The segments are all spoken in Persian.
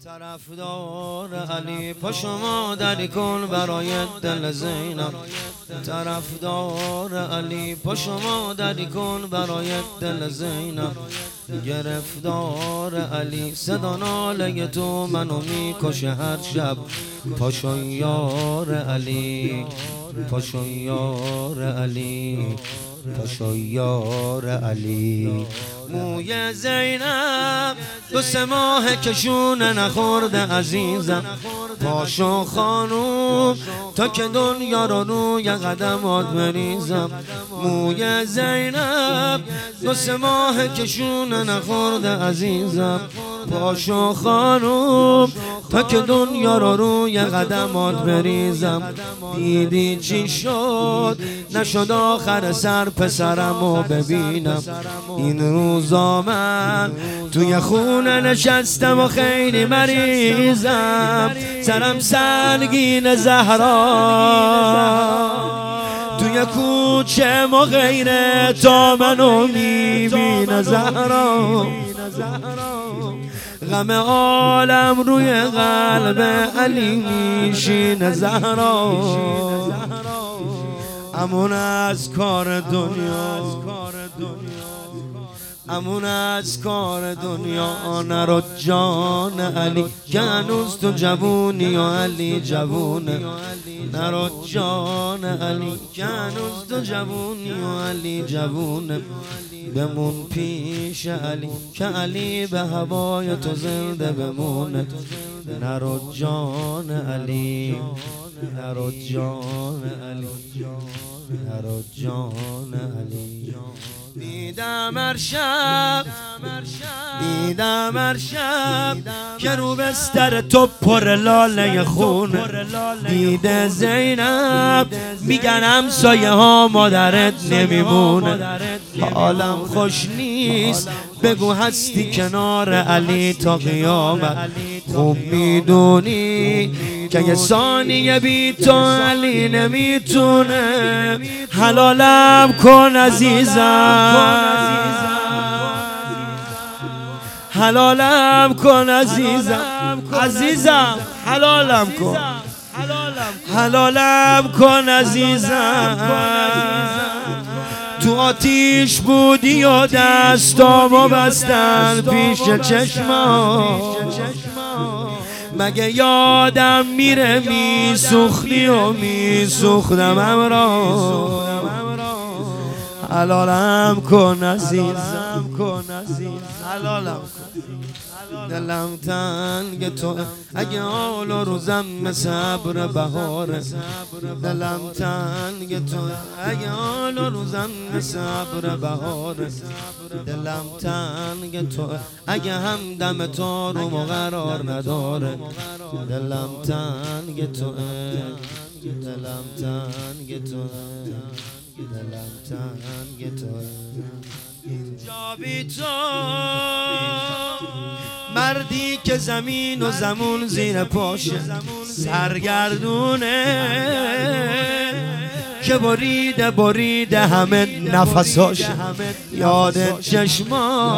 طرفدار علی پاشو مادری کن برای دل زینب. طرفدار علی پاشو مادری کن برای دل زینب. گرفتار علی صدا ناله تو منو میکشه هر شب. پاشو یار علی، پاشو یار علی، پاشو یار علی. موی زینب 2-3 ماه کشونه نخورده عزیزم. پاشو خانوم تا که دنیا رو روی قدمات بریزم. موی زینب 2-3 ماه کشونه نخورده عزیزم. پاشو خانوم تا که دنیا رو روی قدمات بریزم. دیدی چی شد؟ نشد آخر سر پسرمو ببینم. این روزا من توی خونه نشستم و خیلی مریضم. سرم سنگین زهرا توی کوچه ما غیره تا منو میبینه زهرا. غم عالم روی قلب علی میشینه زهرا. امون از کار دنیا، امون از کار دنیا نرو جان علی که هنوز تو جوونی و علی جوونه. نرو جان علی که هنوز تو جوونی و علی جوونه. بمون پیش علی که علی به هوای تو زنده بمونه. نرو جان علی، نرو جان علی، نرو جان علی. دیدم ارشب، دیدم ارشب که رو بستر تو پر لاله خون. دیده زینب میگن همسایه ها مادرت نمیمونه. حالم خوش نیست بگو هستی کنار علی تا قیامت. خوب میدونی که یه ثانیه بی تو علی نمیتونه. حلالم کن عزیزم، حلالم کن عزیزم، عزیزم حلالم کن، حلالم کن عزیزم. تو آتیش بودی و دستامو بستن پیش چشمام. مگه یادم میره میسوختی و میسوختم امرا. حلالم کن عزیزم، حلالم کن. دلم تنگ تو اگه حال و روزم صبر بهاره. دلم تنگ تو اگه حال و روزم صبر بهاره. دلم تنگ تو اگه همدم تو رو قرار نداره. دلم تنگ تو، دلم تنگ تو، دلم تنگ تو. اینجا بی تو مردی که زمین و زمون زیر پاشه. سرگردونه که بریده بریده همه نفساشه. یاد چشما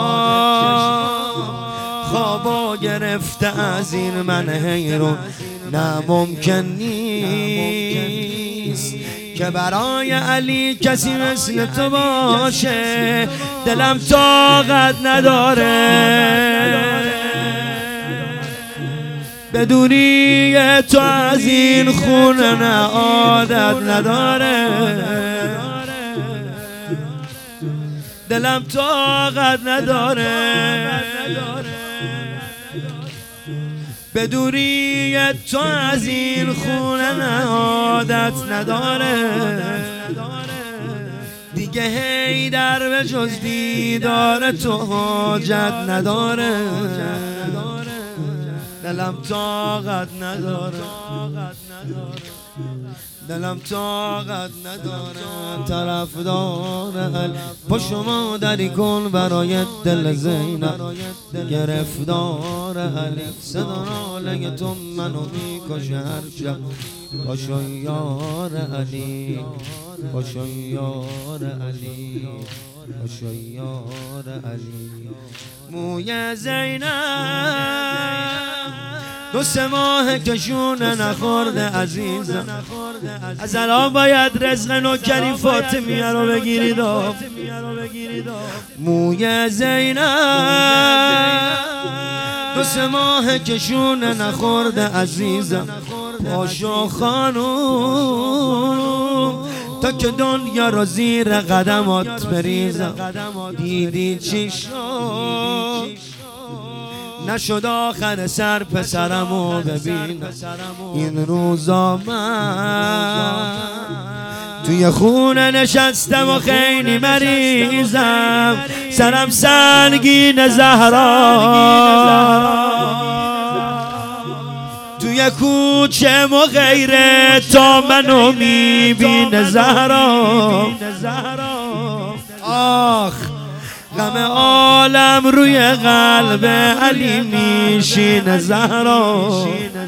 خوابا گرفته از این من حیرون. نه ممکن نیست که برای علی کسی مثل تو باشه. دلم طاقت نداره بدونی تو از این خونه. نه عادت نداره دلم طاقت نداره بدونی تو از این خونه. نه عادت نداره دیگه حیدر به جز دیدار تو حاجت نداره. دلم طاقت نداره، دلم طاقت نداره. طرفدار علی پاشو مادری کن برای دل زینب. گرفتار علی صدا ناله تو منو میکشه هر شب. پاشو یار علی، پاشو یار علی، پاشو یار علی. موی زینب دو سه ماه کشونه نخورده عزیزم. از الان باید رزق نوکری فاطمیه رو بگیرید و موی زینب. دو سه ماه کشونه نخورده عزیزم. پاشو خانوم تا که دنیا رو زیر قدمات بریزم. دیدی چی شد؟ نشد آخر سر پسرمو ببینم. این روزا من توی خونه نشستم و خیلی مریضم. سرم سنگین زهرا توی کوچه مغیره تا منو میبینه زهرا. آخ غم عالم روی قلب علی میشینه زهرا.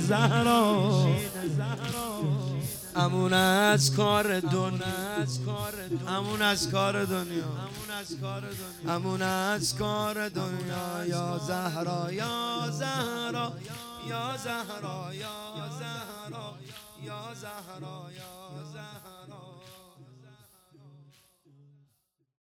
امون از کار دنیا، امون از کار دنیا، امون از کار دنیا. یا زهرا یا زهرا یا زهرا یا زهرا یا زهرا یا زهرا.